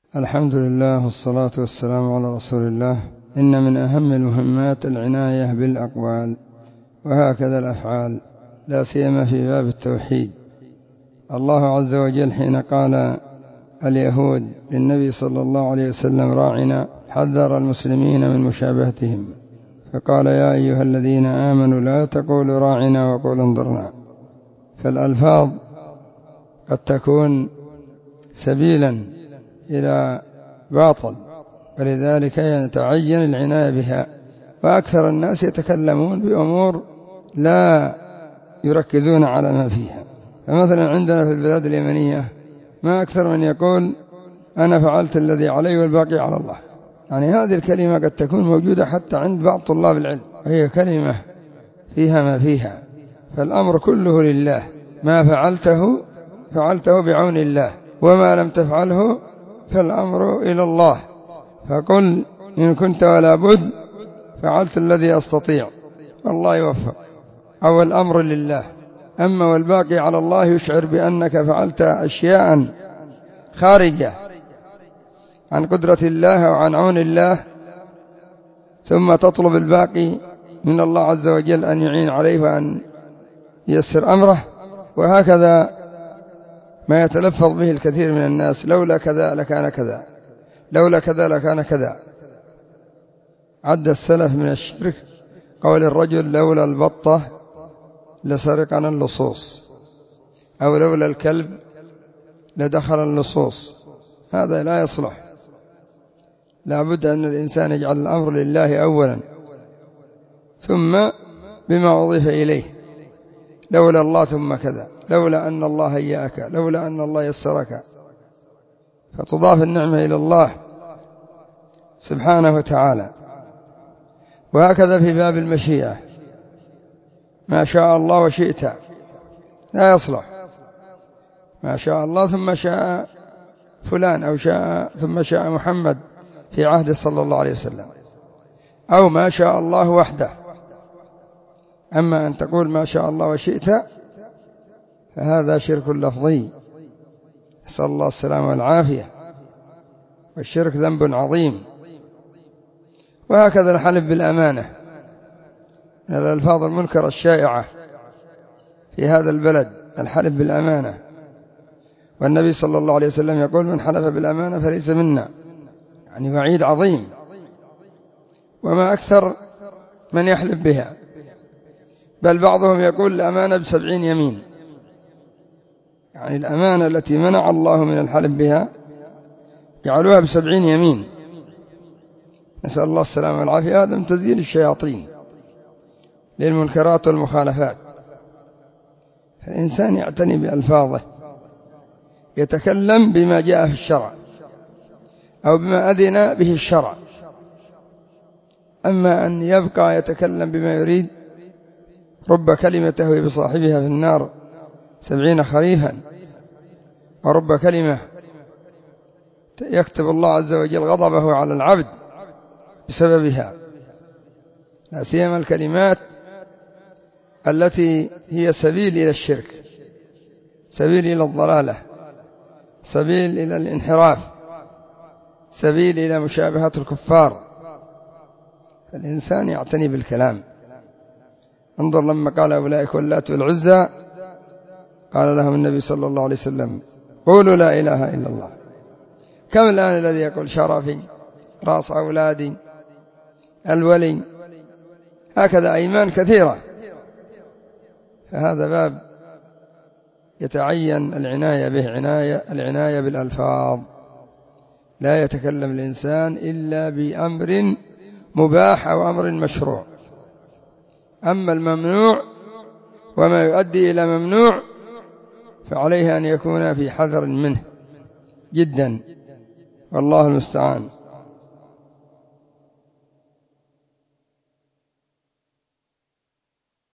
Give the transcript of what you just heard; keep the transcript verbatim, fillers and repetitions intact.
الحمد لله والصلاة والسلام على رسول الله. إن من أهم المهمات العناية بالأقوال وهكذا الأفعال، لا سيما في باب التوحيد. الله عز وجل حين قال اليهود للنبي صلى الله عليه وسلم راعنا حذر المسلمين من مشابهتهم، فقال يا أيها الذين آمنوا لا تقولوا راعنا وقولوا انظرنا. فالألفاظ قد تكون سبيلا إلى باطل، ولذلك يتعين العناية بها. وأكثر الناس يتكلمون بأمور لا يركزون على ما فيها. فمثلا عندنا في البلاد اليمنية ما أكثر من يقول أنا فعلت الذي علي والباقي على الله. يعني هذه الكلمة قد تكون موجودة حتى عند بعض طلاب العلم، وهي كلمة فيها ما فيها. فالأمر كله لله، ما فعلته فعلته بعون الله، وما لم تفعله فالأمر إلى الله. فقل إن كنت ولا بد فعلت الذي أستطيع، الله يوفق. أو الأمر لله. أما والباقي على الله يشعر بأنك فعلت أشياء خارجة عن قدرة الله وعن عون الله، ثم تطلب الباقي من الله عز وجل أن يعين عليه وأن ييسر أمره. وهكذا ما يتلفظ به الكثير من الناس: لولا كذا لكان كذا، لولا كذا لكان كذا. عد السلف من الشرك قول الرجل لولا البطة لسرقنا اللصوص، أو لولا الكلب لدخل اللصوص. هذا لا يصلح. لا بد أن الإنسان يجعل الأمر لله أولا، ثم بما أضيف إليه. لولا الله ثم كذا، لولا أن الله هيأك، لولا أن الله يسرك. فتضاف النعمة إلى الله سبحانه وتعالى. وهكذا في باب المشيئة، ما شاء الله وشئت لا يصلح. ما شاء الله ثم شاء فلان، أو شاء ثم شاء محمد في عهد صلى الله عليه وسلم، أو ما شاء الله وحده. أما أن تقول ما شاء الله وشئت فهذا شرك لفظي، نسأل الله السلامة والعافية. والشرك ذنب عظيم. وهكذا الحلف بالأمانة من الألفاظ المنكرة الشائعة في هذا البلد، الحلف بالأمانة. والنبي صلى الله عليه وسلم يقول من حلف بالأمانة فليس منا، يعني وعيد عظيم. وما أكثر من يحلف بها، بل بعضهم يقول الأمانة بسبعين يمين. يعني الأمانة التي منع الله من الحلف بها جعلوها بسبعين يمين، نسأل الله السلامة والعافية. هذا من تزيين الشياطين للمنكرات والمخالفات. الإنسان يعتني بألفاظه، يتكلم بما جاء في الشرع أو بما أذن به الشرع. أما أن يبقى يتكلم بما يريد، رب كلمة تهوي بصاحبها في النار سبعين خريفا، ورب كلمة يكتب الله عز وجل غضبه على العبد بسببها. لا سيما الكلمات التي هي سبيل إلى الشرك، سبيل إلى الضلالة، سبيل إلى الانحراف، سبيل إلى مشابهة الكفار. فالإنسان يعتني بالكلام. انظر لما قال أولئك واللات والعزى، قال لهم النبي صلى الله عليه وسلم قولوا لا إله إلا الله. كم الآن الذي يقول شرفي، رأس أولادي، الولي، هكذا أيمان كثيرة. فهذا باب يتعين العناية به، عناية العناية بالألفاظ. لا يتكلم الإنسان إلا بأمر مباح أو أمر مشروع. أما الممنوع وما يؤدي إلى ممنوع فعليه أن يكون في حذر منه جدا، والله المستعان.